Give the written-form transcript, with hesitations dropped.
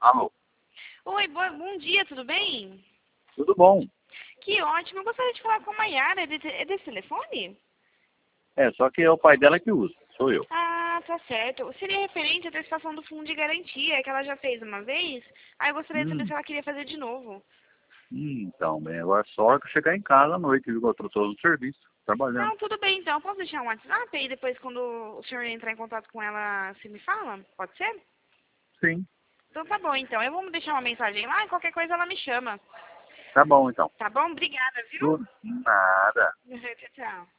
Alô, Oi, bom dia, tudo bem? tudo bom? Que ótimo, eu gostaria de falar com a Maiara, é desse telefone? É, só que é o pai dela que usa, sou eu. Ah, tá certo. Seria referente à antecipação do fundo de garantia, que ela já fez uma vez, aí eu gostaria de saber Hum, se ela queria fazer de novo. então, bem, agora só a hora que eu chegar em casa à noite, viu? Que eu tô todo no serviço, trabalhando. Não, tudo bem então, posso deixar um WhatsApp e depois quando o senhor entrar em contato com ela, se me fala? Pode ser? Sim, Então tá bom, então. Eu vou deixar uma mensagem lá e qualquer coisa ela me chama. tá bom então. Tá bom? Obrigada, viu? Nada. Tchau, tchau.